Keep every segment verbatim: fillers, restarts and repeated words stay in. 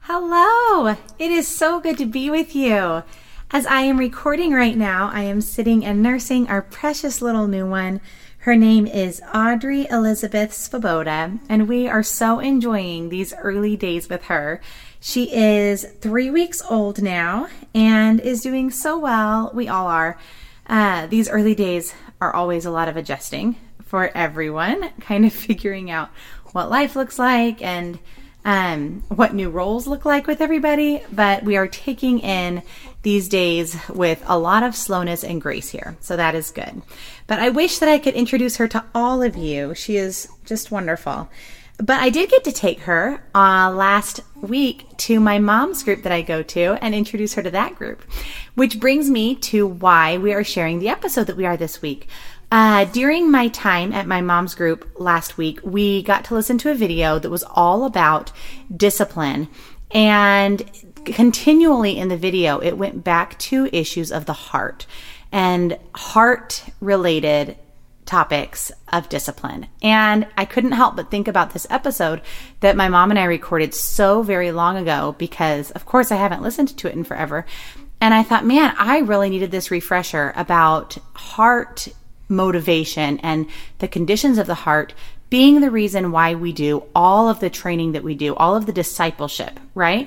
Hello! It is so good to be with you. As I am recording right now, I am sitting and nursing our precious little new one. Her name is Audrey Elizabeth Svoboda, and we are so enjoying these early days with her. She is three weeks old now and is doing so well. We all are. Uh, these early days are always a lot of adjusting for everyone, kind of figuring out what life looks like and um, what new roles look like with everybody. But we are taking in these days with a lot of slowness and grace here. So that is good. But I wish that I could introduce her to all of you. She is just wonderful. But I did get to take her uh, last week to my mom's group that I go to and introduce her to that group, which brings me to why we are sharing the episode that we are this week. Uh, during my time at my mom's group last week, we got to listen to a video that was all about discipline. And continually in the video, it went back to issues of the heart and heart-related topics of discipline. And I couldn't help but think about this episode that my mom and I recorded so very long ago because, of course, I haven't listened to it in forever. And I thought, man, I really needed this refresher about heart motivation and the conditions of the heart being the reason why we do all of the training that we do, all of the discipleship, right?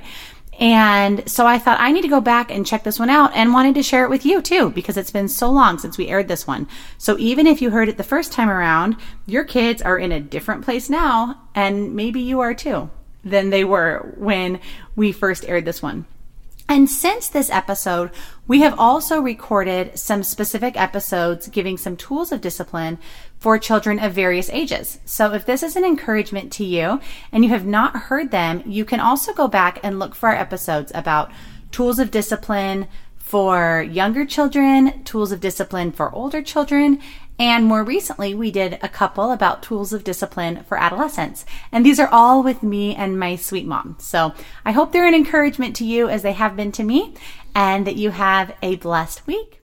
And so I thought I need to go back and check this one out and wanted to share it with you too, because it's been so long since we aired this one. So even if you heard it the first time around, your kids are in a different place now, and maybe you are too, than they were when we first aired this one. And since this episode, we have also recorded some specific episodes giving some tools of discipline for children of various ages. So if this is an encouragement to you and you have not heard them, you can also go back and look for our episodes about tools of discipline for younger children, tools of discipline for older children, and more recently, we did a couple about tools of discipline for adolescents. And these are all with me and my sweet mom. So I hope they're an encouragement to you as they have been to me, and that you have a blessed week.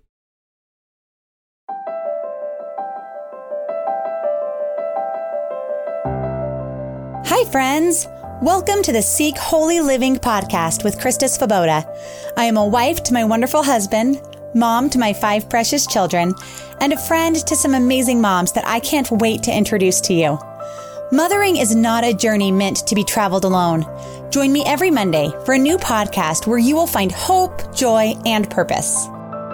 Hi, friends. Welcome to the Seek Holy Living podcast with Krista Svoboda. I am a wife to my wonderful husband, mom to my five precious children, and a friend to some amazing moms that I can't wait to introduce to you. Mothering is not a journey meant to be traveled alone. Join me every Monday for a new podcast where you will find hope, joy, and purpose.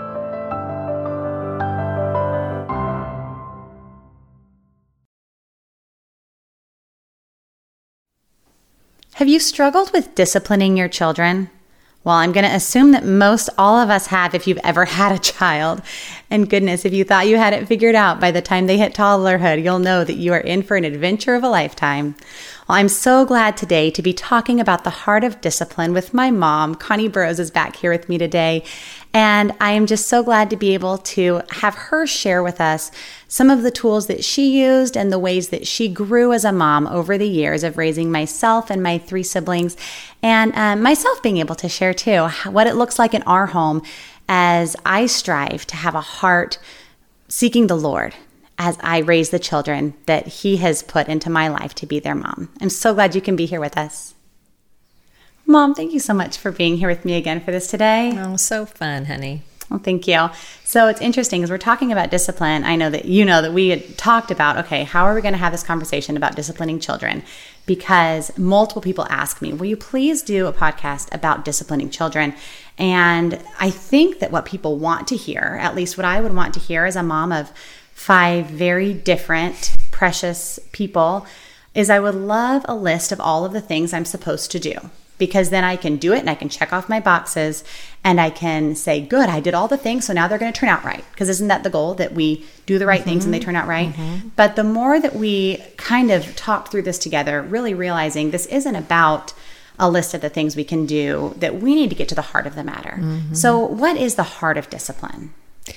Have you struggled with disciplining your children? Well, I'm going to assume that most all of us have if you've ever had a child. And goodness, if you thought you had it figured out by the time they hit toddlerhood, you'll know that you are in for an adventure of a lifetime. Well, I'm so glad today to be talking about the heart of discipline with my mom. Connie Burrows is back here with me today. And I am just so glad to be able to have her share with us some of the tools that she used and the ways that she grew as a mom over the years of raising myself and my three siblings, and um, myself being able to share too what it looks like in our home as I strive to have a heart seeking the Lord as I raise the children that He has put into my life to be their mom. I'm so glad you can be here with us. Mom, thank you so much for being here with me again for this today. Oh, so fun, honey. Well, thank you. So it's interesting as we're talking about discipline. I know that you know that we had talked about, okay, how are we going to have this conversation about disciplining children? Because multiple people ask me, will you please do a podcast about disciplining children? And I think that what people want to hear, at least what I would want to hear as a mom of five very different, precious people, is I would love a list of all of the things I'm supposed to do. Because then I can do it and I can check off my boxes and I can say, good, I did all the things, so now they're going to turn out right. Because isn't that the goal, that we do the right mm-hmm. things and they turn out right? Mm-hmm. But the more that we kind of talk through this together, really realizing this isn't about a list of the things we can do, that we need to get to the heart of the matter. Mm-hmm. So what is the heart of discipline?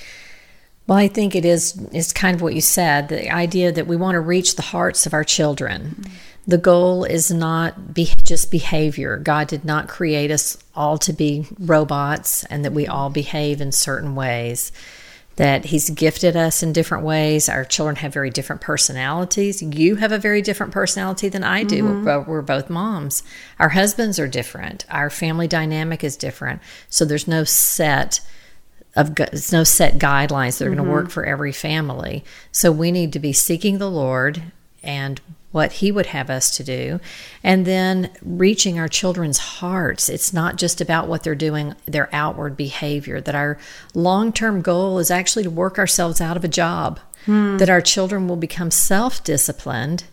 Well, I think it is, it's kind of what you said, the idea that we want to reach the hearts of our children. Mm-hmm. The goal is not be just behavior. God did not create us all to be robots and that we all behave in certain ways. that He's gifted us in different ways. Our children have very different personalities. You have a very different personality than I do. Mm-hmm. We're, we're both moms. Our husbands are different. Our family dynamic is different. So there's no set of there's no set guidelines that are mm-hmm. going to work for every family. So we need to be seeking the Lord and what He would have us to do, and then reaching our children's hearts. It's not just about what they're doing, their outward behavior, that our long-term goal is actually to work ourselves out of a job, hmm. that our children will become self-disciplined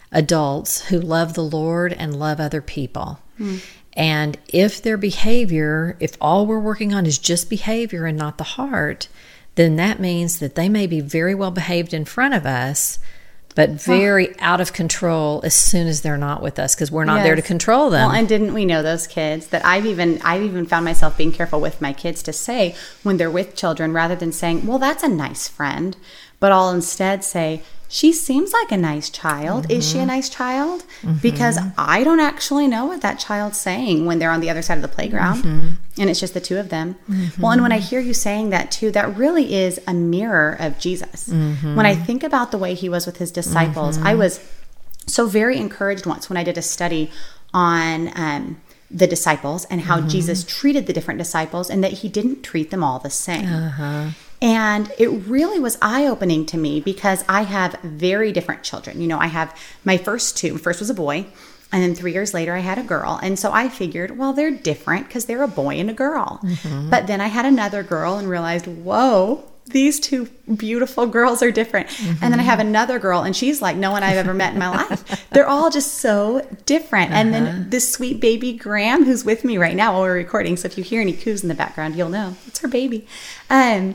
adults who love the Lord and love other people. Hmm. And if their behavior, if all we're working on is just behavior and not the heart, then that means that they may be very well behaved in front of us, but very oh. out of control as soon as they're not with us, because we're not yes. there to control them. Well, and didn't we know those kids that I've even I've even found myself being careful with my kids to say when they're with children, rather than saying, well, that's a nice friend, but I'll instead say, she seems like a nice child. Mm-hmm. Is she a nice child? Mm-hmm. Because I don't actually know what that child's saying when they're on the other side of the playground. Mm-hmm. And it's just the two of them. Mm-hmm. Well, and when I hear you saying that too, that really is a mirror of Jesus. Mm-hmm. When I think about the way He was with His disciples, mm-hmm. I was so very encouraged once when I did a study on um, the disciples and how mm-hmm. Jesus treated the different disciples, and that He didn't treat them all the same. Uh-huh. And it really was eye-opening to me, because I have very different children. You know, I have my first two. First was a boy, and then three years later I had a girl. And so I figured, well, they're different because they're a boy and a girl. Mm-hmm. But then I had another girl and realized, whoa, these two beautiful girls are different. Mm-hmm. And then I have another girl, and she's like no one I've ever met in my life. They're all just so different. Uh-huh. And then this sweet baby Graham, who's with me right now while we're recording. So if you hear any coos in the background, you'll know it's her baby. Um,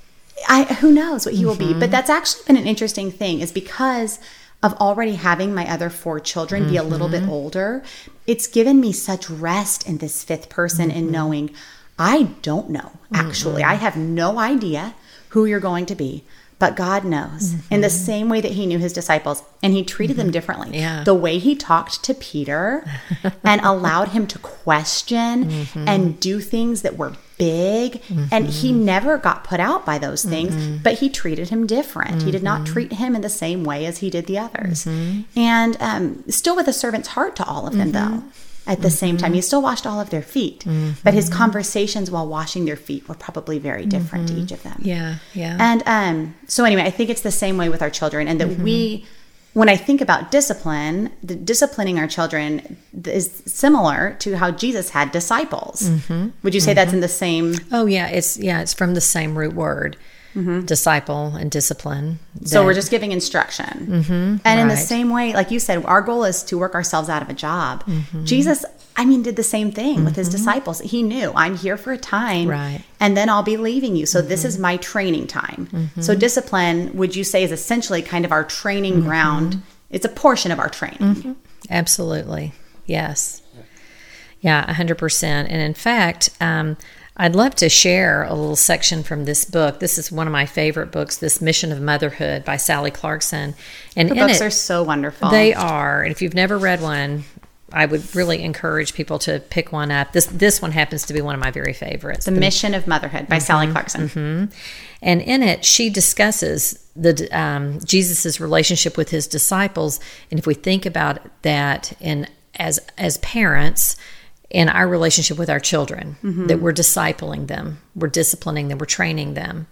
I, who knows what he will mm-hmm. be. But that's actually been an interesting thing, is because of already having my other four children mm-hmm. be a little bit older, it's given me such rest in this fifth person mm-hmm. in knowing I don't know, actually. Mm-hmm. I have no idea who you're going to be, but God knows. Mm-hmm. In the same way that He knew His disciples, and He treated mm-hmm. them differently. Yeah. The way He talked to Peter and allowed him to question mm-hmm. and do things that were big, mm-hmm. and he never got put out by those things, mm-hmm. but He treated him different. Mm-hmm. He did not treat him in the same way as He did the others. Mm-hmm. And um, still with a servant's heart to all of them, mm-hmm. though. At the mm-hmm. same time, He still washed all of their feet, mm-hmm. but His conversations while washing their feet were probably very different mm-hmm. to each of them. Yeah, yeah. And um, so anyway, I think it's the same way with our children, and that mm-hmm. we, when I think about discipline, the disciplining our children is similar to how Jesus had disciples. Mm-hmm. Would you say mm-hmm. that's in the same? Oh yeah, it's yeah, it's from the same root word. Mm-hmm. Disciple and discipline. So we're just giving instruction. Mm-hmm, and right. in the same way, like you said, our goal is to work ourselves out of a job. Mm-hmm. Jesus, I mean, did the same thing mm-hmm. with His disciples. He knew, I'm here for a time, right. and then I'll be leaving you. So mm-hmm. this is my training time. Mm-hmm. So discipline, would you say, is essentially kind of our training mm-hmm. ground? It's a portion of our training. Mm-hmm. Absolutely. Yes. Yeah, one hundred percent. And in fact, um, I'd love to share a little section from this book. This is one of my favorite books, this Mission of Motherhood by Sally Clarkson. And the in books it, are so wonderful. They are. And if you've never read one, I would really encourage people to pick one up. This this one happens to be one of my very favorites. The, the Mission of Motherhood by mm-hmm, Sally Clarkson. Mm-hmm. And in it, she discusses the um, Jesus's relationship with His disciples. And if we think about that in as as parents, in our relationship with our children, mm-hmm. that we're discipling them, we're disciplining them, we're training them.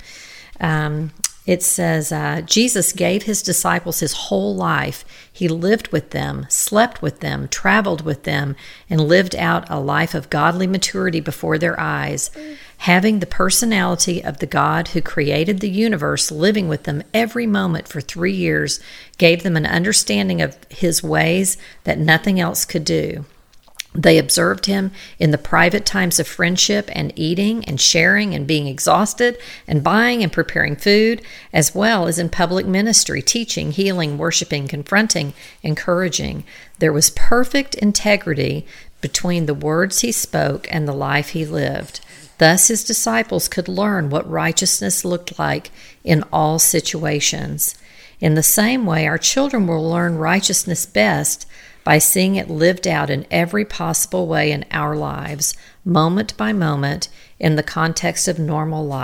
Um, it says, uh, Jesus gave His disciples His whole life. He lived with them, slept with them, traveled with them, and lived out a life of godly maturity before their eyes, having the personality of the God who created the universe living with them every moment for three years, gave them an understanding of His ways that nothing else could do. They observed Him in the private times of friendship and eating and sharing and being exhausted and buying and preparing food, as well as in public ministry, teaching, healing, worshiping, confronting, encouraging. There was perfect integrity between the words He spoke and the life He lived. Thus His disciples could learn what righteousness looked like in all situations. In the same way, our children will learn righteousness best by seeing it lived out in every possible way in our lives, moment by moment, in the context of normal life.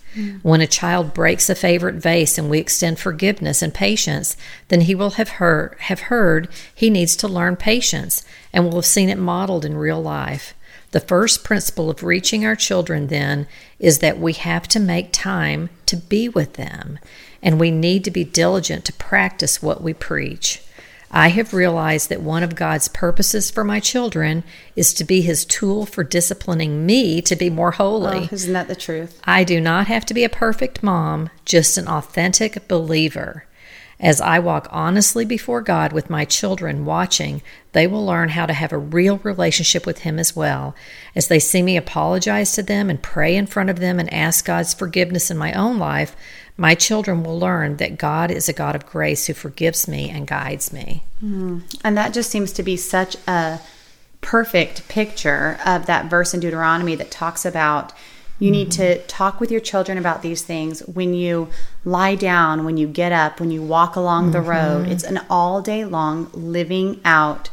Mm. When a child breaks a favorite vase and we extend forgiveness and patience, then he will have heard, have heard he needs to learn patience and will have seen it modeled in real life. The first principle of reaching our children, then, is that we have to make time to be with them, and we need to be diligent to practice what we preach. I have realized that one of God's purposes for my children is to be his tool for disciplining me to be more holy. Oh, isn't that the truth? I do not have to be a perfect mom, just an authentic believer. As I walk honestly before God with my children watching, they will learn how to have a real relationship with him as well. As they see me apologize to them and pray in front of them and ask God's forgiveness in my own life, my children will learn that God is a God of grace who forgives me and guides me. Mm. And that just seems to be such a perfect picture of that verse in Deuteronomy that talks about you need to talk with your children about these things when you lie down, when you get up, when you walk along mm-hmm. the road. It's an all day long living out,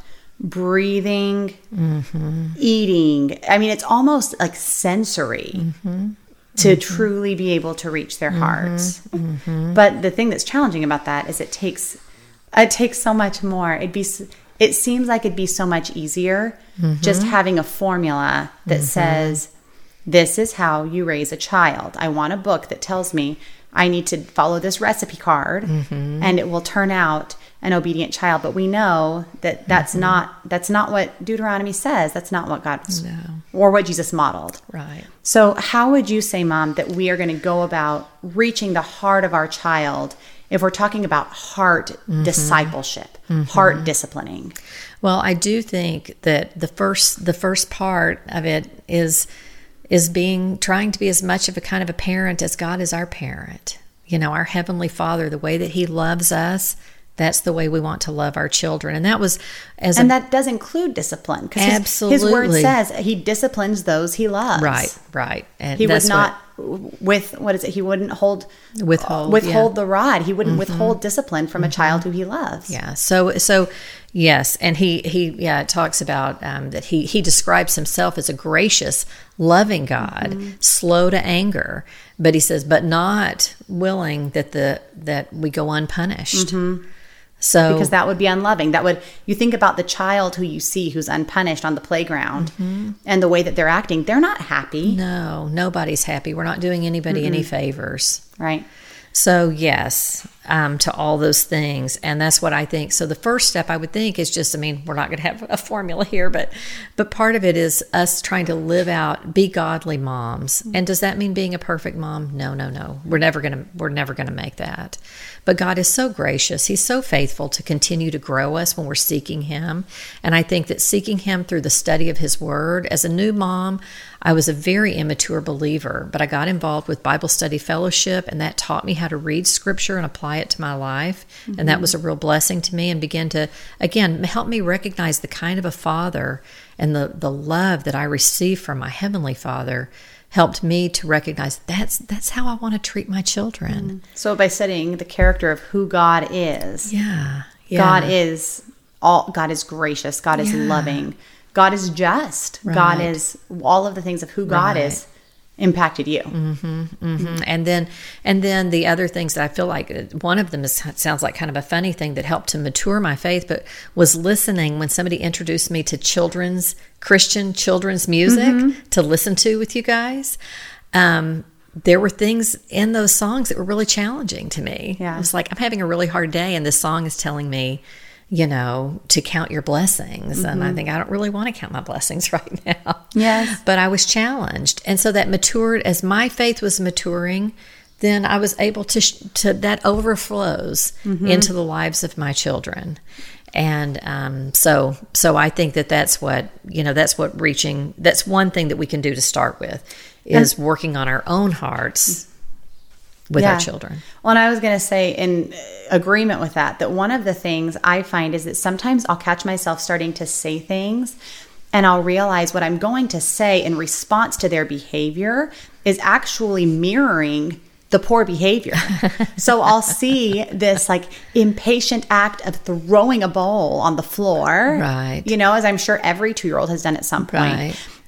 breathing, mm-hmm. eating. I mean, it's almost like sensory mm-hmm. to mm-hmm. truly be able to reach their mm-hmm. hearts. Mm-hmm. But the thing that's challenging about that is it takes it takes so much more. It'd be it seems like it'd be so much easier mm-hmm. just having a formula that mm-hmm. says, this is how you raise a child. I want a book that tells me I need to follow this recipe card mm-hmm. and it will turn out an obedient child. But we know that that's mm-hmm. not that's not what Deuteronomy says. That's not what God no. or what Jesus modeled. Right. So how would you say, Mom, that we are going to go about reaching the heart of our child if we're talking about heart mm-hmm. discipleship, mm-hmm. heart disciplining? Well, I do think that the first the first part of it is is being, trying to be as much of a kind of a parent as God is our parent. You know, our Heavenly Father, the way that he loves us, that's the way we want to love our children. And that was as And a, that does include discipline. Because absolutely. His, his word says he disciplines those he loves. Right, right. And he would that's not, what, with, what is it? He wouldn't hold, withhold, withhold yeah. the rod. He wouldn't mm-hmm. withhold discipline from mm-hmm. a child who he loves. Yeah. So, so yes. And he, he, yeah, it talks about um, that he, he describes himself as a gracious, loving God, mm-hmm. slow to anger. But he says, but not willing that the, that we go unpunished. Mm-hmm. So, because that would be unloving. That would, you think about the child who you see who's unpunished on the playground mm-hmm. and the way that they're acting, they're not happy. No, nobody's happy. We're not doing anybody mm-hmm. any favors. Right. So yes, um, to all those things. And that's what I think. So the first step I would think is just, I mean, we're not going to have a formula here, but, but part of it is us trying to live out, be godly moms. And does that mean being a perfect mom? No, no, no. We're never going to, we're never going to make that. But God is so gracious. He's so faithful to continue to grow us when we're seeking him. And I think that seeking him through the study of his word, as a new mom, I was a very immature believer, but I got involved with Bible Study Fellowship, and that taught me how to read scripture and apply it to my life. Mm-hmm. And that was a real blessing to me, and began to, again, help me recognize the kind of a father and the, the love that I receive from my Heavenly Father helped me to recognize that's that's how I want to treat my children. Mm. So by studying the character of who God is, yeah, yeah. God is all. God is gracious. God is yeah. loving. God is just. Right. God is all of the things of who God right. is impacted you. Mm-hmm, mm-hmm. And then, and then the other things that I feel like one of them is, sounds like kind of a funny thing that helped to mature my faith, but was listening when somebody introduced me to children's Christian children's music mm-hmm. to listen to with you guys. Um, there were things in those songs that were really challenging to me. Yeah. It was like, I'm having a really hard day, and this song is telling me, you know, to count your blessings. Mm-hmm. And I think I don't really want to count my blessings right now. Yes. But I was challenged. And so that matured, as my faith was maturing, then I was able to, to that overflows mm-hmm. into the lives of my children. And um, so, so I think that that's what, you know, that's what reaching, that's one thing that we can do to start with, is and, working on our own hearts with yeah. our children. Well, and I was going to say, in agreement with that, that one of the things I find is that sometimes I'll catch myself starting to say things, and I'll realize what I'm going to say in response to their behavior is actually mirroring the poor behavior. So I'll see this like impatient act of throwing a bowl on the floor, right? You know, as I'm sure every two-year-old has done at some point. Right.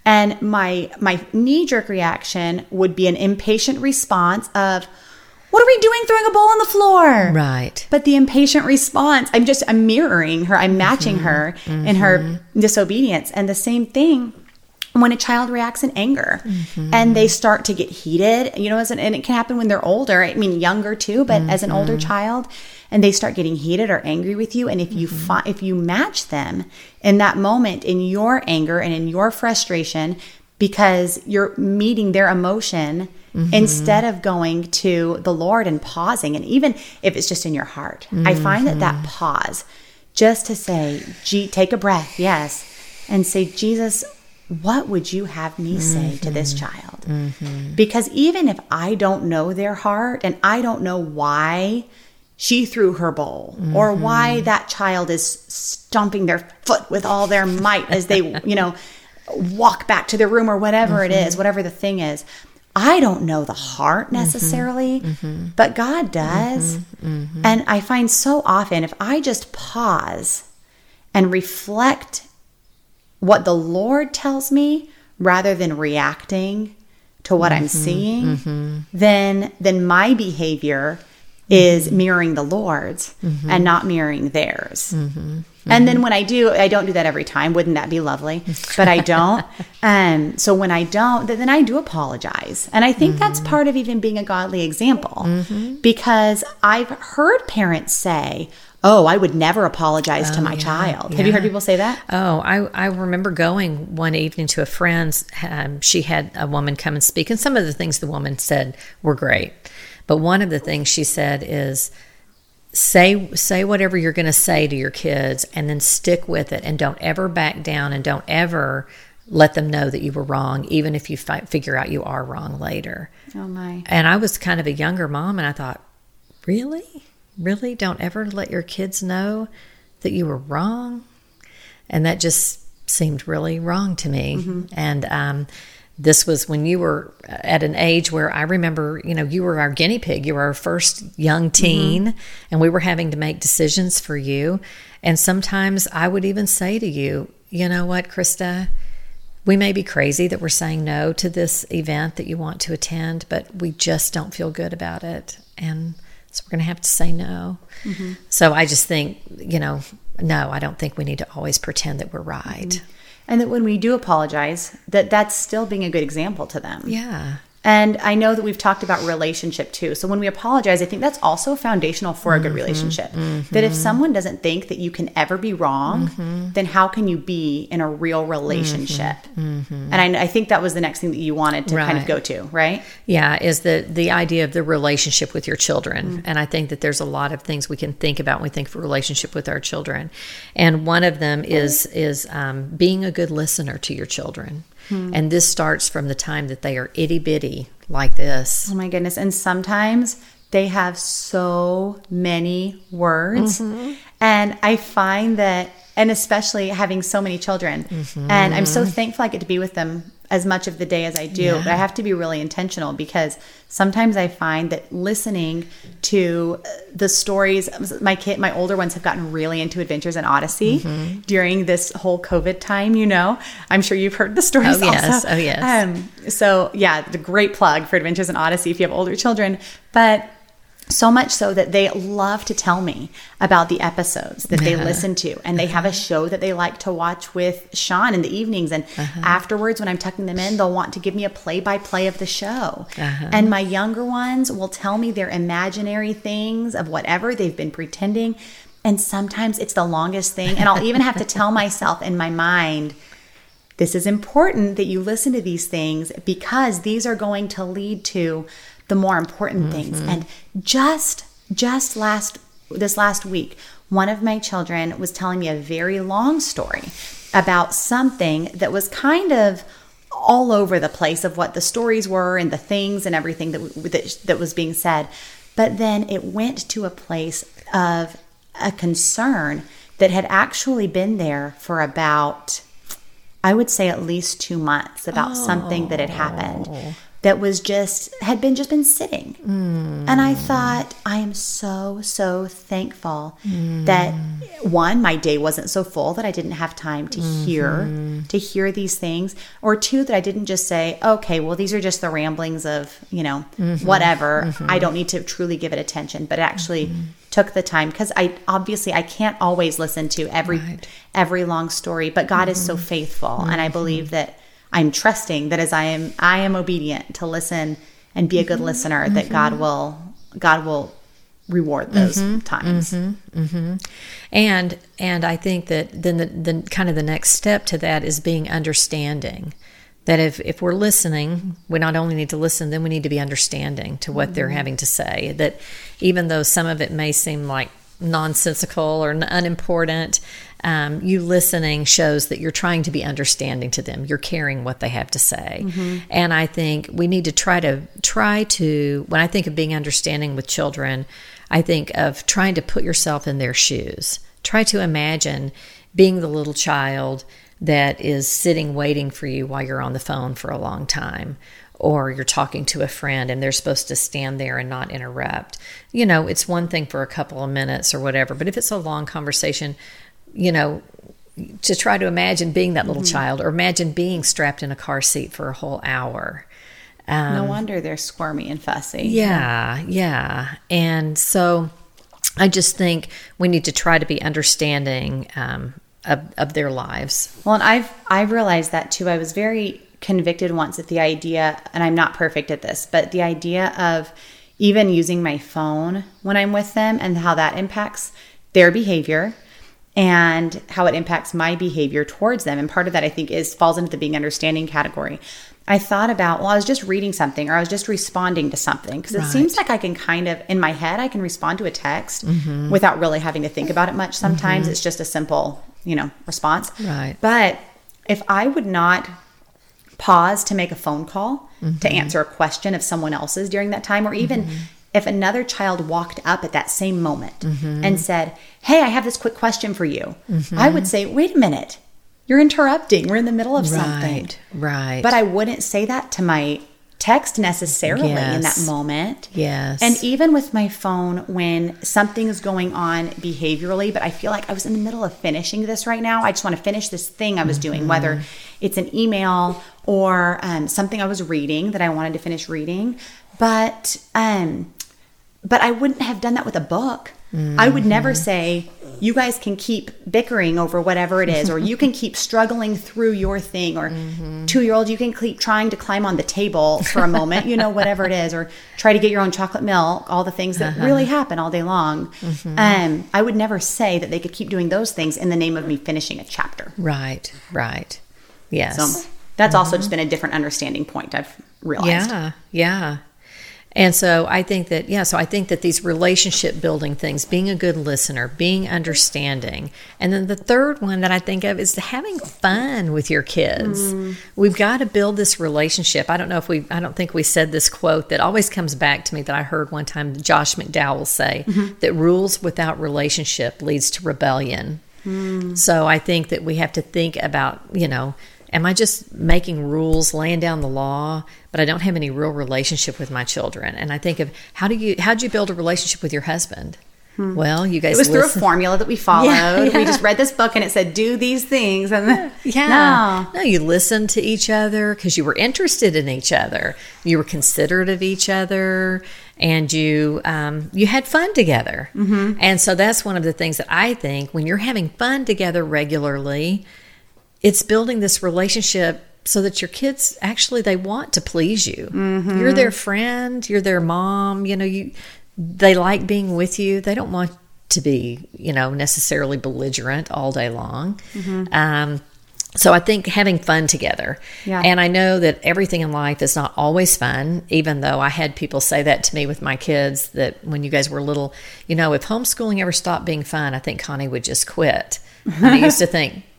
And my my knee-jerk reaction would be an impatient response of, what are we doing throwing a bowl on the floor? Right. But the impatient response, I'm just, I'm mirroring her. I'm matching mm-hmm. her mm-hmm. in her disobedience. And the same thing when a child reacts in anger mm-hmm. and they start to get heated, you know, as an, and it can happen when they're older. I mean, younger too, but mm-hmm. as an older child, and they start getting heated or angry with you. And if you mm-hmm. fi- if you match them in that moment, in your anger and in your frustration, because you're meeting their emotion mm-hmm. instead of going to the Lord and pausing. And even if it's just in your heart, mm-hmm. I find that that pause, just to say, Gee, take a breath, yes, and say, Jesus, what would you have me say mm-hmm. to this child? Mm-hmm. Because even if I don't know their heart and I don't know why she threw her bowl mm-hmm. or why that child is stomping their foot with all their might as they, you know, walk back to their room or whatever mm-hmm. it is, whatever the thing is. I don't know the heart necessarily, mm-hmm. but God does. Mm-hmm. Mm-hmm. And I find so often if I just pause and reflect what the Lord tells me rather than reacting to what mm-hmm. I'm seeing, mm-hmm. then then my behavior is mirroring the Lord's mm-hmm. and not mirroring theirs. Mm-hmm. Mm-hmm. And then when I do, I don't do that every time. Wouldn't that be lovely? But I don't. um, so when I don't, then I do apologize. And I think mm-hmm. that's part of even being a godly example mm-hmm. because I've heard parents say, oh, I would never apologize oh, to my yeah, child. Yeah. Have you heard people say that? Oh, I, I remember going one evening to a friend's. Um, she had a woman come and speak, and some of the things the woman said were great. But one of the things she said is, say say whatever you're going to say to your kids, and then stick with it, and don't ever back down, and don't ever let them know that you were wrong, even if you fi- figure out you are wrong later. Oh, my. And I was kind of a younger mom, and I thought, really? Really? Don't ever let your kids know that you were wrong? And that just seemed really wrong to me. Mm-hmm. And um, this was when you were at an age where I remember, you know, you were our guinea pig. You were our first young teen, mm-hmm. and we were having to make decisions for you. And sometimes I would even say to you, you know what, Krista, we may be crazy that we're saying no to this event that you want to attend, but we just don't feel good about it. And so we're going to have to say no. Mm-hmm. So I just think, you know, no, I don't think we need to always pretend that we're right. Mm-hmm. And that when we do apologize, that that's still being a good example to them. Yeah. And I know that we've talked about relationship too. So when we apologize, I think that's also foundational for a good mm-hmm, relationship. Mm-hmm. That if someone doesn't think that you can ever be wrong, mm-hmm. then how can you be in a real relationship? Mm-hmm. And I, I think that was the next thing that you wanted to right. kind of go to, right? Yeah, is the, the idea of the relationship with your children. Mm-hmm. And I think that there's a lot of things we can think about when we think of a relationship with our children. And one of them is, is um, being a good listener to your children. Hmm. And this starts from the time that they are itty bitty like this. Oh my goodness. And sometimes they have so many words. Mm-hmm. And I find that, and especially having so many children, mm-hmm. and I'm so thankful I get to be with them as much of the day as I do, yeah. but I have to be really intentional because sometimes I find that listening to the stories, my kid, my older ones have gotten really into Adventures in Odyssey mm-hmm. during this whole COVID time, you know, I'm sure you've heard the stories oh, yes. also. Oh, yes. Um, so yeah, the great plug for Adventures in Odyssey if you have older children, but so much so that they love to tell me about the episodes that they uh-huh. listen to. And they uh-huh. have a show that they like to watch with Sean in the evenings. And uh-huh. afterwards, when I'm tucking them in, they'll want to give me a play-by-play of the show. Uh-huh. And my younger ones will tell me their imaginary things of whatever they've been pretending. And sometimes it's the longest thing. And I'll even have to tell myself in my mind, this is important that you listen to these things because these are going to lead to the more important mm-hmm. things. And just, just last, this last week, one of my children was telling me a very long story about something that was kind of all over the place of what the stories were and the things and everything that, that, that was being said. But then it went to a place of a concern that had actually been there for about, I would say at least two months about oh. something that had happened that was just, had been just been sitting. Mm. And I thought, I am so, so thankful mm. that one, my day wasn't so full that I didn't have time to mm-hmm. hear, to hear these things, or two, that I didn't just say, okay, well, these are just the ramblings of, you know, mm-hmm. whatever. Mm-hmm. I don't need to truly give it attention, but actually mm-hmm. took the time, because I obviously I can't always listen to every, right. every long story, but God mm-hmm. is so faithful. Mm-hmm. And I believe that I'm trusting that as I am, I am obedient to listen and be a good mm-hmm. listener, mm-hmm. that God will, God will reward those mm-hmm. times. Mm-hmm. Mm-hmm. And, and I think that then the, the kind of the next step to that is being understanding. That if, if we're listening, we not only need to listen, then we need to be understanding to what mm-hmm. they're having to say. That even though some of it may seem like nonsensical or unimportant, um, you listening shows that you're trying to be understanding to them. You're caring what they have to say. Mm-hmm. And I think we need to try to, try to, when I think of being understanding with children, I think of trying to put yourself in their shoes. Try to imagine being the little child that is sitting waiting for you while you're on the phone for a long time, or you're talking to a friend and they're supposed to stand there and not interrupt. You know, it's one thing for a couple of minutes or whatever, but if it's a long conversation, you know, to try to imagine being that little mm-hmm. child, or imagine being strapped in a car seat for a whole hour. Um, no wonder they're squirmy and fussy. Yeah, yeah. And so I just think we need to try to be understanding um, of, of their lives. Well, and I've I've realized that too. I was very convicted once at the idea, and I'm not perfect at this, but the idea of even using my phone when I'm with them and how that impacts their behavior and how it impacts my behavior towards them. And part of that, I think, is falls into the being understanding category. I thought about, well, I was just reading something, or I was just responding to something, because it right. seems like I can kind of, in my head, I can respond to a text mm-hmm. without really having to think about it much. Sometimes mm-hmm. it's just a simple, you know, response. Right. But if I would not pause to make a phone call mm-hmm. to answer a question of someone else's during that time, or even mm-hmm. if another child walked up at that same moment mm-hmm. and said, hey, I have this quick question for you, mm-hmm. I would say, wait a minute, you're interrupting. We're in the middle of right, something. Right. But I wouldn't say that to my text necessarily yes. in that moment. Yes. And even with my phone, when something is going on behaviorally, but I feel like I was in the middle of finishing this right now. I just want to finish this thing I was mm-hmm. doing, whether it's an email or um, something I was reading that I wanted to finish reading. But um, but I wouldn't have done that with a book. Mm-hmm. I would never say, you guys can keep bickering over whatever it is, or you can keep struggling through your thing, or mm-hmm. two-year-old, you can keep trying to climb on the table for a moment, you know, whatever it is, or try to get your own chocolate milk, all the things that uh-huh. really happen all day long. Mm-hmm. Um, I would never say that they could keep doing those things in the name of me finishing a chapter. Right, right. Yes. So that's mm-hmm. also just been a different understanding point I've realized. Yeah, yeah. And so I think that, yeah, so I think that these relationship building things, being a good listener, being understanding. And then the third one that I think of is having fun with your kids. Mm. We've got to build this relationship. I don't know if we, I don't think we said this quote that always comes back to me that I heard one time Josh McDowell say, mm-hmm. that rules without relationship leads to rebellion. Mm. So I think that we have to think about, you know, am I just making rules, laying down the law, but I don't have any real relationship with my children? And I think of how do you how did you build a relationship with your husband? Hmm. Well, you guys it was listen. through a formula that we followed. Yeah, yeah. We just read this book and it said do these things, and then, yeah, no. no, you listened to each other because you were interested in each other. You were considerate of each other, and you um, you had fun together. Mm-hmm. And so that's one of the things that I think when you're having fun together regularly, it's building this relationship so that your kids actually, they want to please you. Mm-hmm. You're their friend, you're their mom, you know, you they like being with you. They don't want to be, you know, necessarily belligerent all day long. Mm-hmm. Um, so I think having fun together. Yeah. And I know that everything in life is not always fun, even though I had people say that to me with my kids, that when you guys were little, you know, if homeschooling ever stopped being fun, I think Connie would just quit. And I used to think,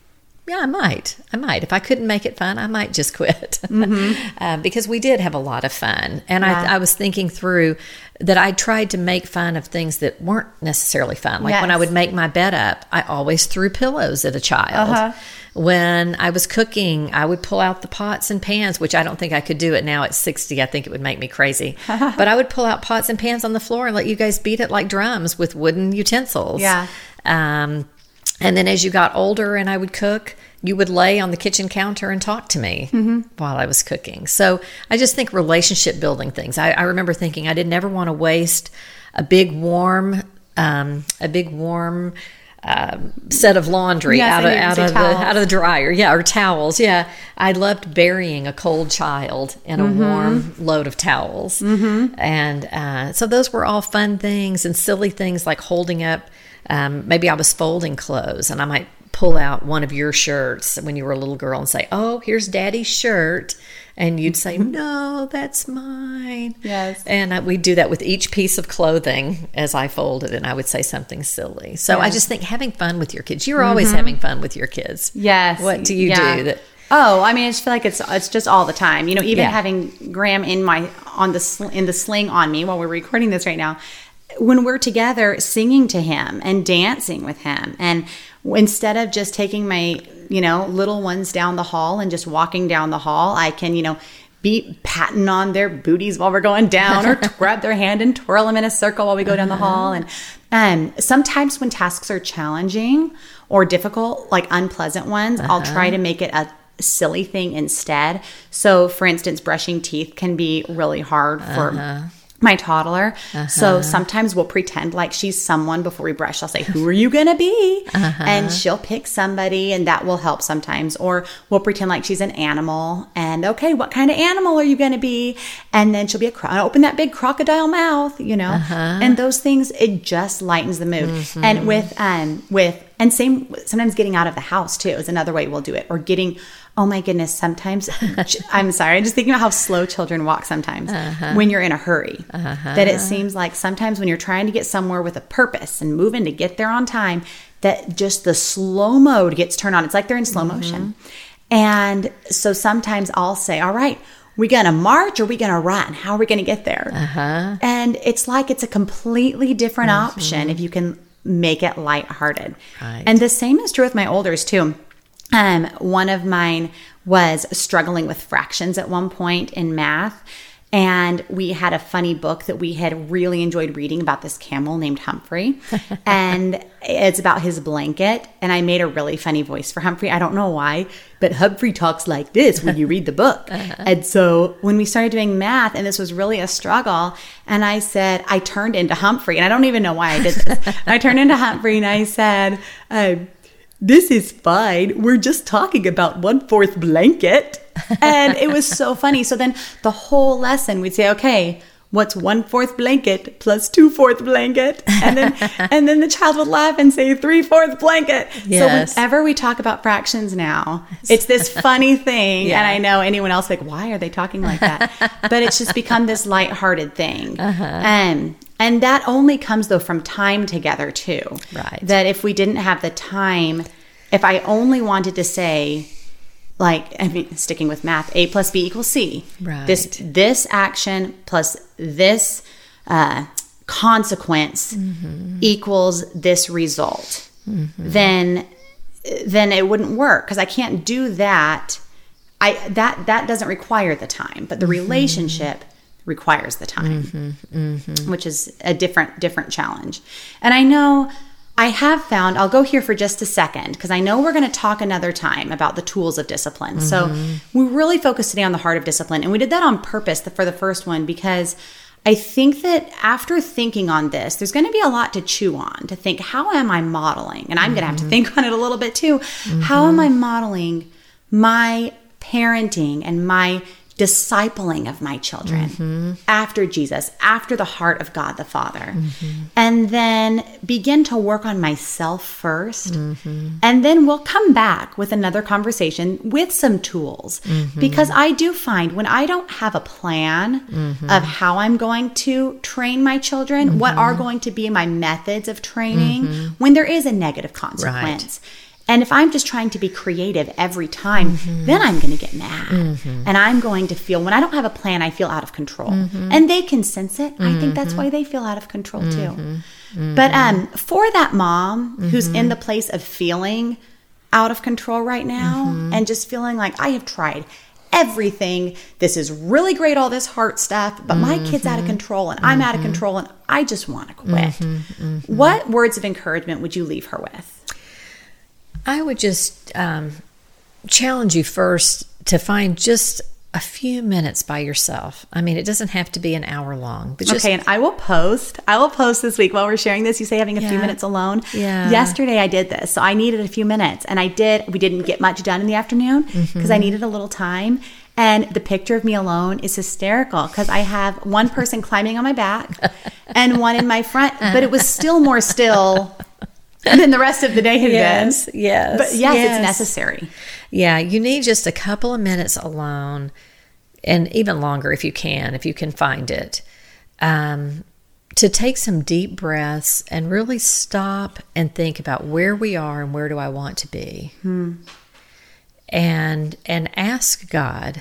yeah, I might. I might. If I couldn't make it fun, I might just quit. Mm-hmm. uh, because we did have a lot of fun. And yeah. I, I was thinking through that I tried to make fun of things that weren't necessarily fun. Like yes. when I would make my bed up, I always threw pillows at a child. Uh-huh. When I was cooking, I would pull out the pots and pans, which I don't think I could do it now at sixty. I think it would make me crazy. But I would pull out pots and pans on the floor and let you guys beat it like drums with wooden utensils. Yeah. Um, and then as you got older and I would cook, you would lay on the kitchen counter and talk to me mm-hmm. while I was cooking. So I just think relationship building things. I, I remember thinking I did never want to waste a big warm, um, a big warm uh, set of laundry yes, out of out of towels. the out of the dryer. Yeah, or towels. Yeah, I loved burying a cold child in a mm-hmm. warm load of towels. Mm-hmm. And uh, so those were all fun things and silly things like holding up. Um, maybe I was folding clothes and I might pull out one of your shirts when you were a little girl and say, "Oh, here's Daddy's shirt." And you'd say, "No, that's mine." Yes. And I, we'd do that with each piece of clothing as I folded, and I would say something silly. So yes. I just think having fun with your kids. You're mm-hmm. always having fun with your kids. Yes. What do you yeah. do? That? Oh, I mean, I just feel like it's it's just all the time. You know, even yeah. having Graham in my on the sl- in the sling on me while we're recording this right now. When we're together singing to him and dancing with him, and instead of just taking my, you know, little ones down the hall and just walking down the hall, I can, you know, be patting on their booties while we're going down or grab their hand and twirl them in a circle while we go down the hall. And um, sometimes when tasks are challenging or difficult, like unpleasant ones, uh-huh. I'll try to make it a silly thing instead. So for instance, brushing teeth can be really hard for uh-huh. my toddler. Uh-huh. So sometimes we'll pretend like she's someone before we brush. I'll say, "Who are you going to be?" Uh-huh. And she'll pick somebody, and that will help sometimes. Or we'll pretend like she's an animal and, "Okay, what kind of animal are you going to be?" And then she'll be a cro- open that big crocodile mouth, you know, uh-huh. and those things, it just lightens the mood. Mm-hmm. And with, um, with, and same, sometimes getting out of the house too is another way we'll do it. Or getting, oh my goodness, sometimes, I'm sorry, I'm just thinking about how slow children walk sometimes uh-huh. when you're in a hurry. Uh-huh. That it seems like sometimes when you're trying to get somewhere with a purpose and moving to get there on time, that just the slow mode gets turned on. It's like they're in slow mm-hmm. motion. And so sometimes I'll say, "All right, we going to march or we going to run? How are we going to get there?" Uh-huh. And it's like it's a completely different mm-hmm. option if you can make it lighthearted. Right. And the same is true with my olders too. Um, one of mine was struggling with fractions at one point in math. And we had a funny book that we had really enjoyed reading about this camel named Humphrey. And it's about his blanket. And I made a really funny voice for Humphrey. I don't know why, but Humphrey talks like this when you read the book. Uh-huh. And so when we started doing math, and this was really a struggle, and I said, I turned into Humphrey. And I don't even know why I did this. I turned into Humphrey and I said, uh, "This is fine. We're just talking about one-fourth blanket." And it was so funny. So then the whole lesson, we'd say, "Okay, what's one-fourth blanket plus two-fourth blanket?" And then and then the child would laugh and say three-fourth blanket. Yes. So whenever we talk about fractions now, it's this funny thing. Yeah. And I know anyone else like, why are they talking like that? But it's just become this lighthearted thing. Uh-huh. Um, and that only comes, though, from time together, too. Right. That if we didn't have the time, if I only wanted to say, like, I mean, sticking with math, A plus B equals C. Right. This this action plus this uh, consequence mm-hmm. equals this result. Mm-hmm. Then, then it wouldn't work because I can't do that. I that that doesn't require the time, but the mm-hmm. relationship requires the time, mm-hmm. Mm-hmm. which is a different different challenge. And I know. I have found, I'll go here for just a second, because I know we're going to talk another time about the tools of discipline. Mm-hmm. So we really focused today on the heart of discipline. And we did that on purpose for the first one, because I think that after thinking on this, there's going to be a lot to chew on, to think, how am I modeling? And I'm mm-hmm. going to have to think on it a little bit too. Mm-hmm. How am I modeling my parenting and my discipling of my children mm-hmm. after Jesus, after the heart of God the Father, mm-hmm. and then begin to work on myself first. Mm-hmm. And then we'll come back with another conversation with some tools, mm-hmm. because I do find when I don't have a plan mm-hmm. of how I'm going to train my children, mm-hmm. what are going to be my methods of training mm-hmm. when there is a negative consequence. Right. And if I'm just trying to be creative every time, mm-hmm. then I'm going to get mad. Mm-hmm. And I'm going to feel, when I don't have a plan, I feel out of control. Mm-hmm. And they can sense it. Mm-hmm. I think that's why they feel out of control too. Mm-hmm. Mm-hmm. But um, for that mom mm-hmm. who's in the place of feeling out of control right now mm-hmm. and just feeling like, I have tried everything. This is really great, all this heart stuff, but mm-hmm. my kid's out of control and mm-hmm. I'm out of control and I just want to quit. Mm-hmm. Mm-hmm. What words of encouragement would you leave her with? I would just um, challenge you first to find just a few minutes by yourself. I mean, it doesn't have to be an hour long. But just, okay, and I will post. I will post this week while we're sharing this. You say having a yeah. few minutes alone. Yeah. Yesterday I did this, so I needed a few minutes, and I did. We didn't get much done in the afternoon because mm-hmm. I needed a little time. And the picture of me alone is hysterical because I have one person climbing on my back and one in my front, but it was still more still than the rest of the day had yes, been. Yes, But yes, yes, it's necessary. Yeah, you need just a couple of minutes alone, and even longer if you can, if you can find it, um, to take some deep breaths and really stop and think about where we are and where do I want to be. Hmm. And and ask God,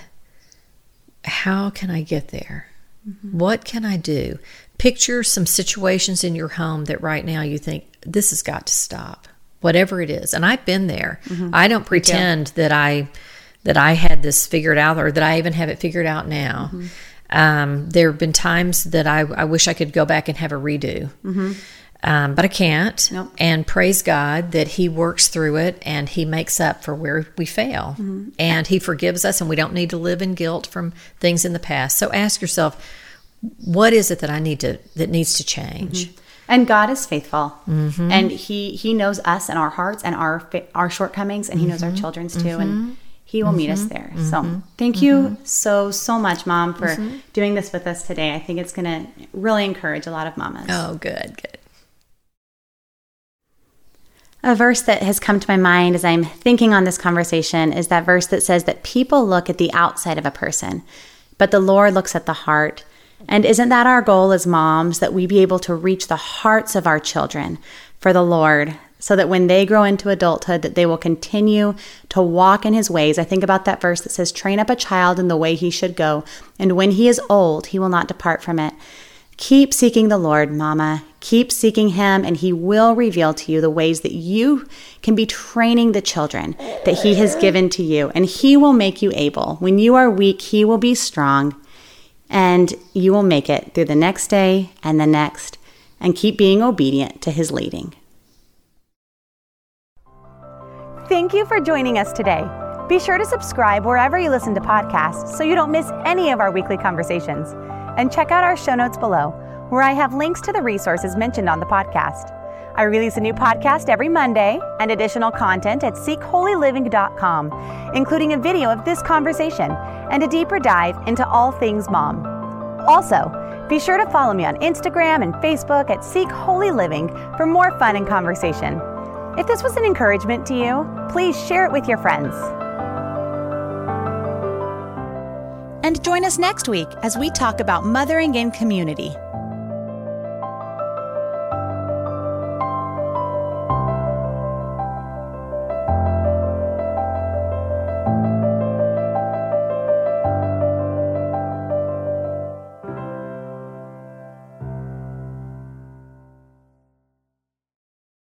how can I get there? Mm-hmm. What can I do? Picture some situations in your home that right now you think, this has got to stop, whatever it is. And I've been there. Mm-hmm. I don't pretend that I that I had this figured out or that I even have it figured out now. Mm-hmm. Um, there have been times that I, I wish I could go back and have a redo. Mm-hmm. Um, but I can't. Nope. And praise God that He works through it and He makes up for where we fail. Mm-hmm. And He forgives us, and we don't need to live in guilt from things in the past. So ask yourself, what is it that I need to that needs to change? Mm-hmm. And God is faithful, mm-hmm. and He He knows us and our hearts and our our shortcomings, and He knows mm-hmm. our children's too, mm-hmm. and He will mm-hmm. meet us there. Mm-hmm. So thank you mm-hmm. so so much, Mom, for mm-hmm. doing this with us today. I think it's going to really encourage a lot of mamas. Oh, good, good. A verse that has come to my mind as I'm thinking on this conversation is that verse that says that people look at the outside of a person, but the Lord looks at the heart. And isn't that our goal as moms, that we be able to reach the hearts of our children for the Lord, so that when they grow into adulthood, that they will continue to walk in His ways? I think about that verse that says, train up a child in the way he should go, and when he is old, he will not depart from it. Keep seeking the Lord, Mama. Keep seeking Him, and He will reveal to you the ways that you can be training the children that He has given to you, and He will make you able. When you are weak, He will be strong. And you will make it through the next day and the next, and keep being obedient to His leading. Thank you for joining us today. Be sure to subscribe wherever you listen to podcasts so you don't miss any of our weekly conversations. And check out our show notes below, where I have links to the resources mentioned on the podcast. I release a new podcast every Monday and additional content at seek holy living dot com, including a video of this conversation and a deeper dive into all things mom. Also, be sure to follow me on Instagram and Facebook at Seek Holy Living for more fun and conversation. If this was an encouragement to you, please share it with your friends. And join us next week as we talk about mothering in community.